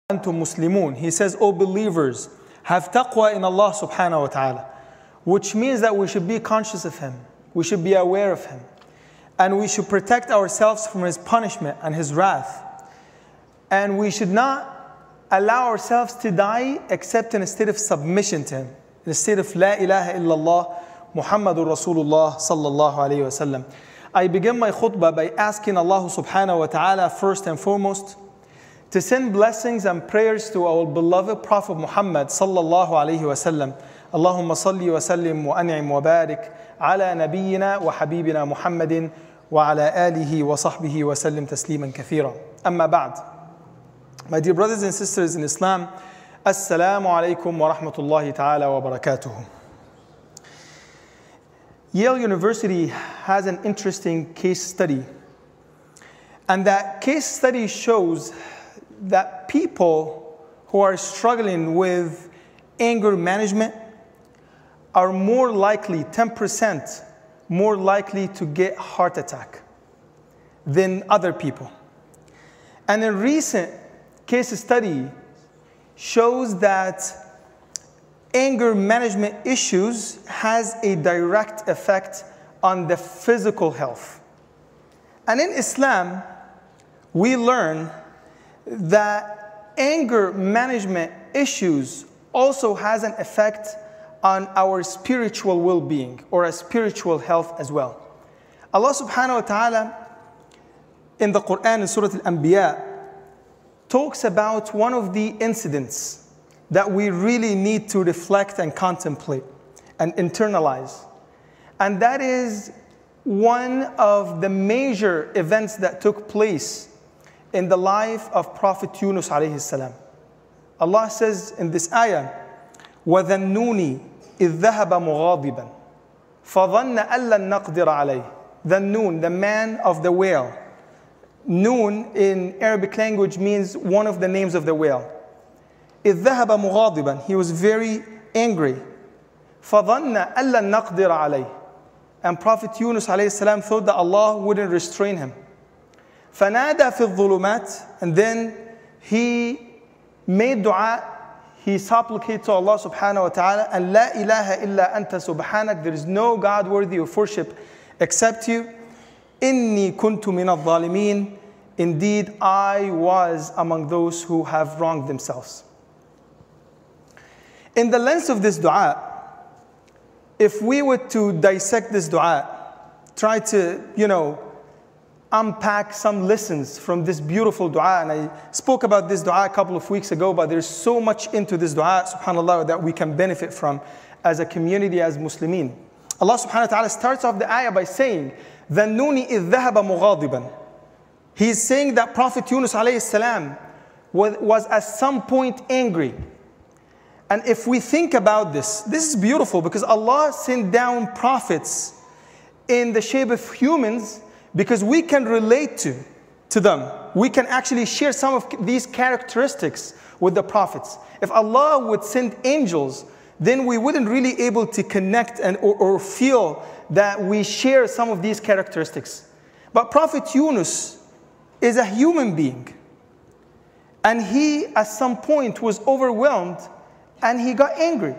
أنتم مسلمون. He says, O believers, have taqwa in Allah subhanahu wa ta'ala. Which means that we should be conscious of Him. We should be aware of Him. And we should protect ourselves from His punishment and His wrath. And we should not allow ourselves to die except in a state of submission to Him. In a state of La ilaha illallah Muhammadur Rasulullah sallallahu alayhi wa sallam. I begin my khutbah by asking Allah subhanahu wa ta'ala first and foremost to send blessings and prayers to our beloved Prophet Muhammad sallallahu alayhi wa sallam. Allahumma salli wa sallim wa an'im wa barik ala nabiyyina wa habibina Muhammadin wa ala alihi wa sahbihi wa sallim tasliman kathira. Amma ba'd. My dear brothers and sisters in Islam, Assalamu alaikum wa rahmatullahi ta'ala wa barakatuhu. Yale University has an interesting case study. And that case study shows that people who are struggling with anger management are more likely, 10% more likely to get heart attack than other people. And a recent case study shows that anger management issues has a direct effect on the physical health. And in Islam, we learn that anger management issues also has an effect on our spiritual well-being or a spiritual health as well. Allah subhanahu wa ta'ala in the Quran in Surah Al-Anbiya talks about one of the incidents that we really need to reflect and contemplate and internalize. And that is one of the major events that took place in the life of Prophet Yunus alayhi salam. Allah says in this ayah, وَذَنُّونِ إِذْ ذَهَبَ مُغَاضِبًا فَظَنَّ أَلَّا نَقْدِرَ عَلَيْهِ. Dhannun, the man of the whale. Noon in Arabic language means one of the names of the whale. إِذْ ذَهَبَ مُغَاضِبًا. He was very angry. فَظَنَّ أَلَّا نَقْدِرَ عَلَيْهِ. And Prophet Yunus alayhi salam thought that Allah wouldn't restrain him. فَنَادَى فِي الظُّلُمَاتِ. And then he made dua. He supplicated to Allah subhanahu wa ta'ala. And لَا إِلَهَ إِلَّا أَنْتَ سُبْحَانَكَ. There is no God worthy of worship except you. إِنِّي كُنْتُ مِنَ الظَّالِمِينَ. Indeed, I was among those who have wronged themselves. In the lens of this dua, if we were to dissect this dua, try to, unpack some lessons from this beautiful dua, and I spoke about this dua a couple of weeks ago, but there's so much into this dua, subhanAllah, that we can benefit from as a community, as Muslimin. Allah subhanahu wa ta'ala starts off the ayah by saying, ذَنُّونِ إِذْ ذَهَبَ مُغَاضِبًا. He's saying that Prophet Yunus alayhi salam was at some point angry. And if we think about this is beautiful because Allah sent down prophets in the shape of humans because we can relate to them. We can actually share some of these characteristics with the prophets. If Allah would send angels, then we wouldn't really able to connect or feel that we share some of these characteristics. But Prophet Yunus is a human being. And he, at some point, was overwhelmed and he got angry.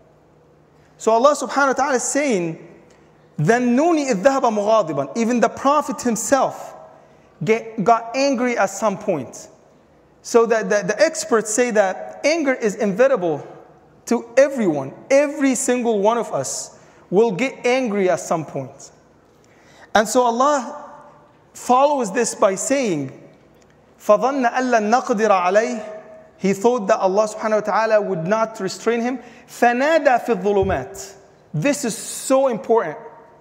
So Allah subhanahu wa ta'ala is saying, ذَنُّونِ إِذْ ذَهَبَ مُغَاضِبًا. Even the Prophet himself got angry at some point. So that the experts say that anger is inevitable to everyone. Every single one of us will get angry at some point. And so Allah follows this by saying, فَظَنَّ أَلَّا نَقْدِرَ عَلَيْهِ. He thought that Allah subhanahu wa ta'ala would not restrain him. فَنَادَى فِي الظُّلُمَاتِ. This is so important.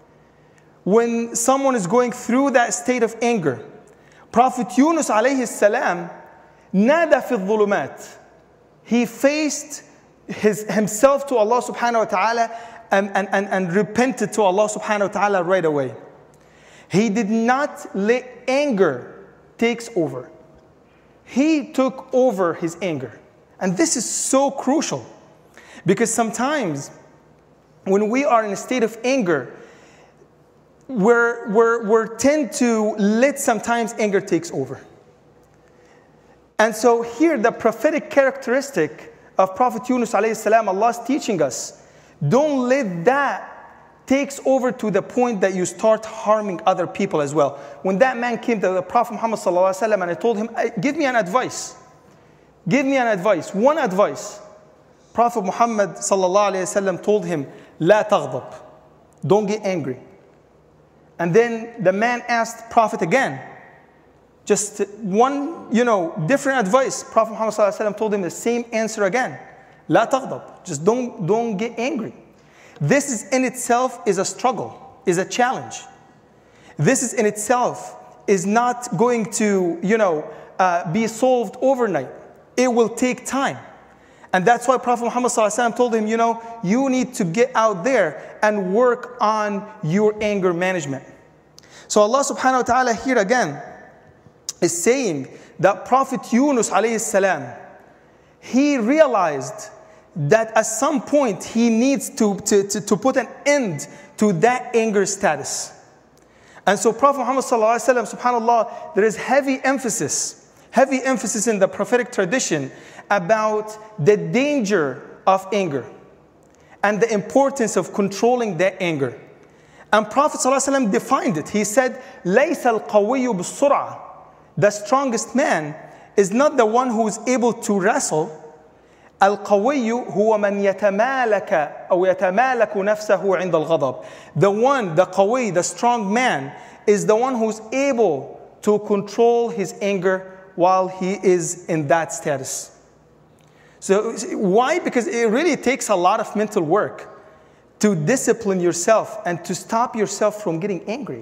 When someone is going through that state of anger, Prophet Yunus alayhi salam, نَادَى فِي الظُّلُمَاتِ. He faced himself to Allah subhanahu wa ta'ala and repented to Allah subhanahu wa ta'ala right away. He did not let anger take over. He took over his anger. And this is so crucial. Because sometimes when we are in a state of anger, we tend to let sometimes anger takes over. And so here, the prophetic characteristic of Prophet Yunus alayhi salam, Allah is teaching us, don't let that takes over to the point that you start harming other people as well. When that man came to the Prophet Muhammad sallallahu alaihi wasallam and I told him, give me an advice. Give me an advice, one advice. Prophet Muhammad sallallahu alaihi wasallam told him, لا تغضب, don't get angry. And then the man asked Prophet again, just one, different advice. Prophet Muhammad sallallahu alaihi wasallam told him the same answer again. لا تغضب, just don't get angry. This is in itself is a struggle, is a challenge. This is in itself is not going to, be solved overnight. It will take time. And that's why Prophet Muhammad ﷺ told him, you need to get out there and work on your anger management. So Allah subhanahu wa ta'ala here again is saying that Prophet Yunus alayhi salam, he realized that at some point he needs to put an end to that anger status. And so Prophet Muhammad ﷺ, subhanAllah, there is heavy emphasis in the prophetic tradition about the danger of anger and the importance of controlling that anger. And Prophet ﷺ defined it. He said, لَيْسَ الْقَوِيُّ بِالسُّرْعَةِ, the strongest man is not the one who is able to wrestle. القوي هو من يتمالك أو يتمالك نفسه عند الغضب. The قوي, the strong man, is the one who's able to control his anger while he is in that status. So why? Because it really takes a lot of mental work to discipline yourself and to stop yourself from getting angry.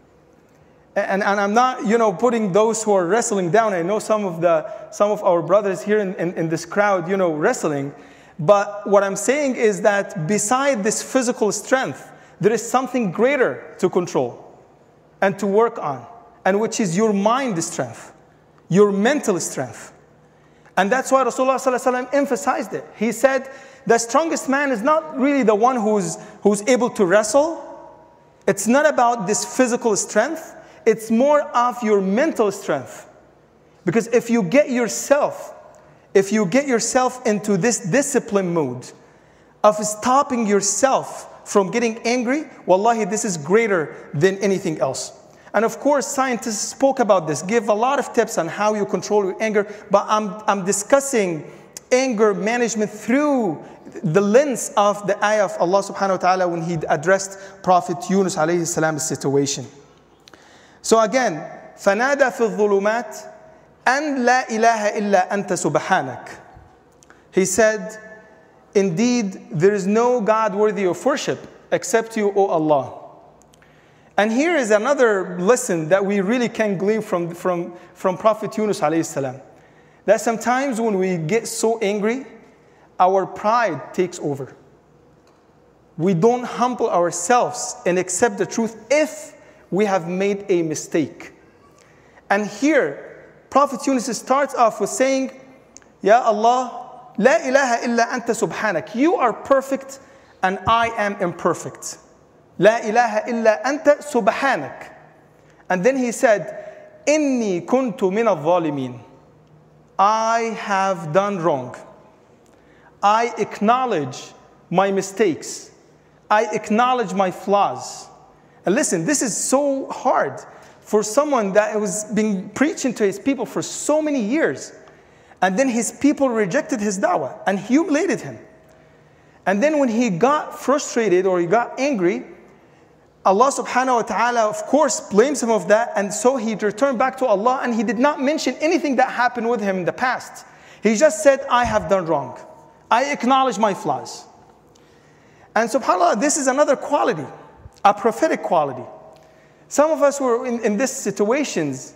And I'm not, putting those who are wrestling down. I know some of our brothers here in this crowd, wrestling. But what I'm saying is that beside this physical strength, there is something greater to control and to work on, and which is your mind strength, your mental strength. And that's why Rasulullah ﷺ emphasized it. He said, the strongest man is not really the one who's able to wrestle. It's not about this physical strength. It's more of your mental strength. Because if you get yourself into this discipline mode of stopping yourself from getting angry, wallahi, this is greater than anything else. And of course, scientists spoke about this, give a lot of tips on how you control your anger, but I'm discussing anger management through the lens of the ayah of Allah subhanahu wa ta'ala when he addressed Prophet Yunus alayhi salam's situation. So again, فَنَادَى فِي الظُّلُمَاتِ أَنْ لَا إِلَهَ إِلَّا أَنْتَ سُبْحَانَكَ. He said, indeed, there is no God worthy of worship except you, O Allah. And here is another lesson that we really can glean from Prophet Yunus alayhi salam. That sometimes when we get so angry, our pride takes over. We don't humble ourselves and accept the truth if we have made a mistake. And here, Prophet Yunus starts off with saying, Ya Allah, la ilaha illa anta subhanak. You are perfect and I am imperfect. La ilaha illa anta subhanak. And then he said, Inni kuntu min al-zalimin. I have done wrong. I acknowledge my mistakes. I acknowledge my flaws. And listen, this is so hard for someone that was being preaching to his people for so many years. And then his people rejected his da'wah and humiliated him. And then when he got frustrated or he got angry, Allah subhanahu wa ta'ala, of course, blames him of that. And so he returned back to Allah and he did not mention anything that happened with him in the past. He just said, I have done wrong. I acknowledge my flaws. And subhanAllah, this is another quality, a prophetic quality. Some of us were in these situations,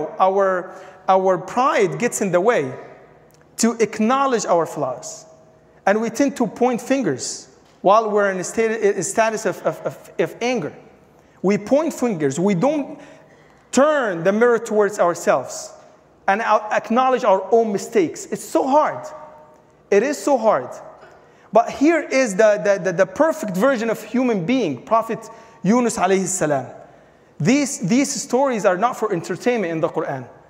our pride gets in the way to acknowledge our flaws. And we tend to point fingers while we're in a status of anger. We point fingers. We don't turn the mirror towards ourselves and acknowledge our own mistakes. It's so hard. It is so hard. But here is the perfect version of human being, Prophet Yunus alayhi salam. These stories are not for entertainment in the Quran.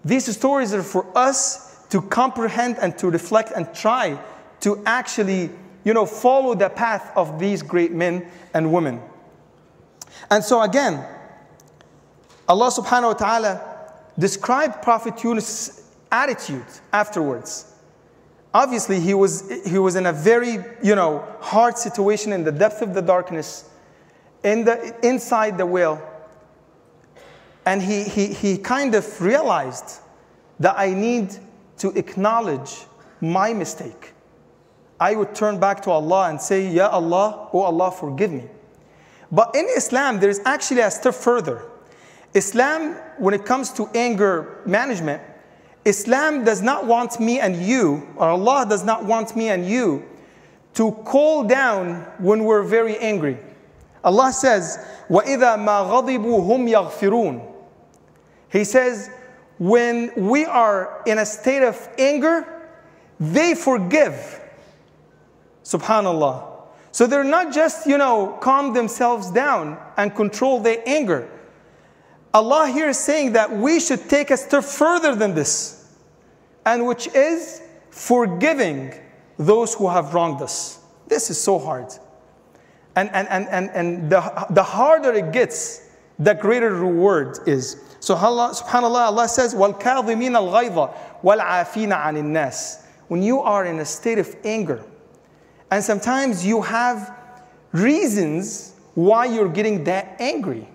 These stories are for us to comprehend and to reflect and try to actually, follow the path of these great men and women. And so again, Allah subhanahu wa ta'ala described Prophet Yunus' attitude afterwards. Obviously, he was in a very, hard situation in the depth of the darkness, inside the whale. And he kind of realized that I need to acknowledge my mistake. I would turn back to Allah and say, Ya Allah, oh Allah, forgive me. But in Islam, there is actually a step further. Islam, when it comes to anger management, Islam does not want me and you, or Allah does not want me and you, to cool down when we're very angry. Allah says, وَإِذَا مَا غَضِبُوا هُمْ يَغْفِرُونَ. He says, when we are in a state of anger, they forgive. Subhanallah. So they're not just, calm themselves down and control their anger. Allah here is saying that we should take a step further than this, and which is forgiving those who have wronged us. This is so hard. And the harder it gets, the greater reward is. So subhanallah, Allah says, وَالْكَاظِمِينَ الْغَيْظَ وَالْعَافِينَ عَنِ النَّاسِ. When you are in a state of anger, and sometimes you have reasons why you're getting that angry.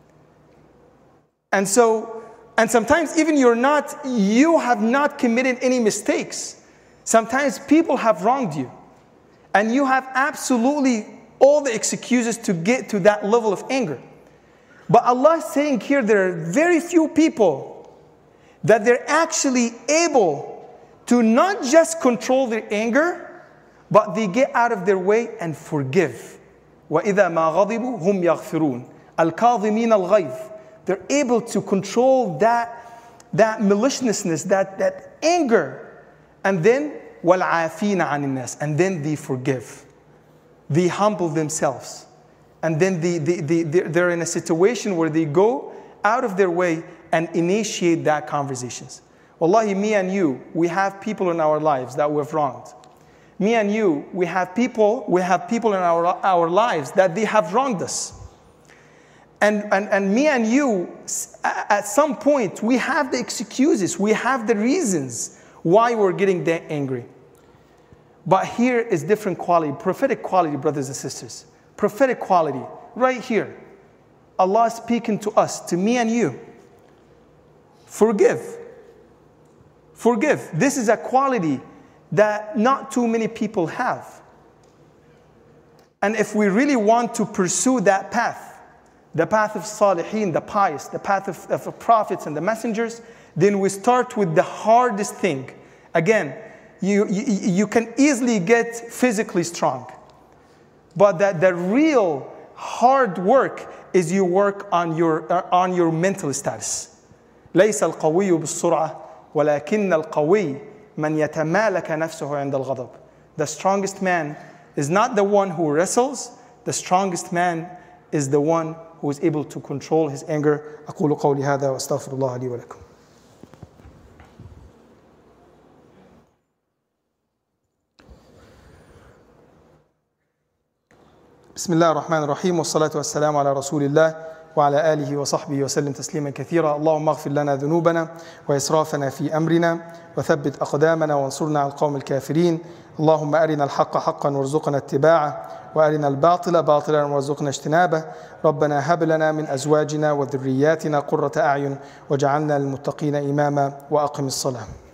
And sometimes even you have not committed any mistakes. Sometimes people have wronged you. And you have absolutely all the excuses to get to that level of anger. But Allah is saying here there are very few people that they're actually able to not just control their anger, but they get out of their way and forgive. وَإِذَا مَا غَضِبُوا هُمْ يَغْفِرُونَ. الْكَاظِمِينَ الْغَيْظَ. They're able to control that maliciousness, that anger. And then, وَالْعَافِينَ عَنِ النَّاسِ. And then they forgive. They humble themselves. And then they're in a situation where they go out of their way and initiate that conversations. Wallahi, me and you, we have people in our lives that we have wronged. Me and you, we have people in our lives that they have wronged us. And me and you, at some point, we have the excuses, we have the reasons why we're getting that angry. But here is different quality, prophetic quality, brothers and sisters. Prophetic quality, right here. Allah is speaking to us, to me and you. Forgive. Forgive. This is a quality that not too many people have. And if we really want to pursue that path, the path of Salihin, the pious, the path of the prophets and the messengers, then we start with the hardest thing. Again, you can easily get physically strong. But the real hard work is you work on your mental status. ليس القوي بالسرعة ولكن القوي من يتمالك نفسه عند الغضب. The strongest man is not the one who wrestles. The strongest man is the one who is able to control his anger. أقول قولي هذا وأستغفر الله لي ولكم. بسم الله الرحمن الرحيم والصلاة والسلام على رسول الله وعلى آله وصحبه وسلم تسليما كثيرا. اللهم اغفر لنا ذنوبنا وإسرافنا في أمرنا وثبت أقدامنا وانصرنا على القوم الكافرين. اللهم أرنا الحق حقا وارزقنا اتباعه وأرنا الباطل باطلا وارزقنا اجتنابه. ربنا هب لنا من أزواجنا وذرياتنا قرة أعين واجعلنا للمتقين إماما وأقم الصلاة.